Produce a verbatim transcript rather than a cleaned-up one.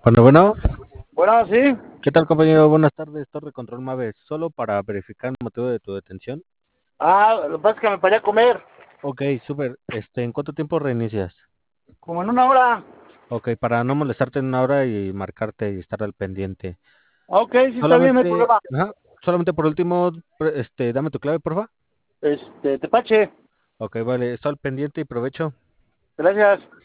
Bueno, bueno, Bueno, sí. ¿qué tal compañero? Buenas tardes, Torre Control Mave. Solo para verificar el motivo de tu detención. Ah, lo que pasa es que me paré a comer, Ok, súper. Este, ¿en cuánto tiempo reinicias? como en una hora. Ok, para no molestarte en una hora y marcarte y estar al pendiente. Ok, sí está bien, no hay Solamente, problema. ajá, solamente por último, pre- este, dame tu clave, porfa. Este, Tepache, Ok, vale, estoy al pendiente y provecho. gracias.